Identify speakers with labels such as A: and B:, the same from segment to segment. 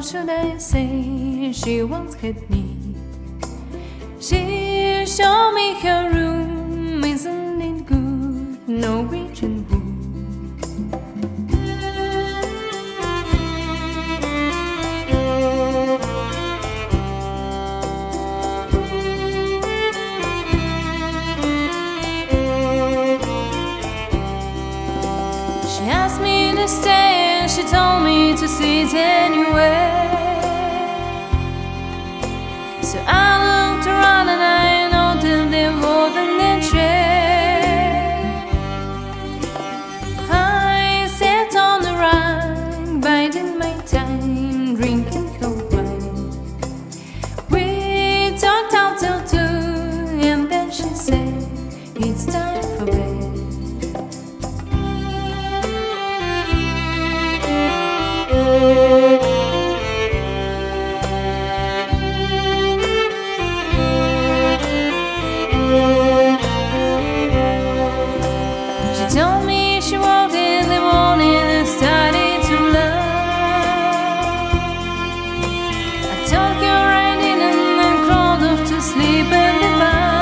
A: What should I say? She once had me. She showed me her room, isn't it good? Norwegian wood. She asked me to stay and she told me to sit anywhere. So I looked around and I noticed there more than a chair. I sat on the rug, biding my time, drinking cold wine. We talked out till 2 and then she said, it's time for bed. She told me she woke in the morning and started to love. I took her right in and then crawled off to sleep in the bar.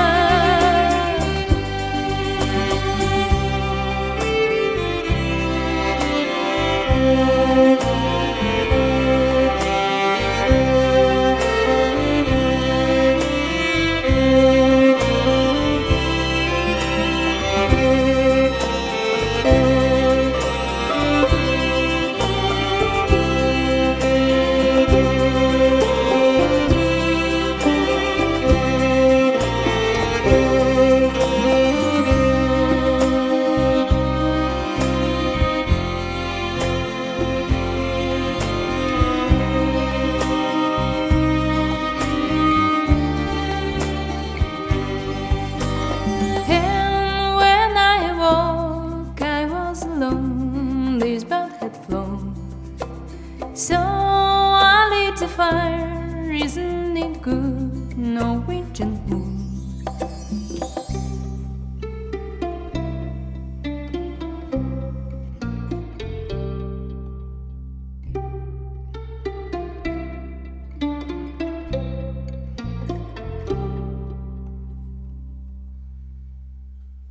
A: This boat had flown, so I lit the fire. Isn't it good? Norwegian wood.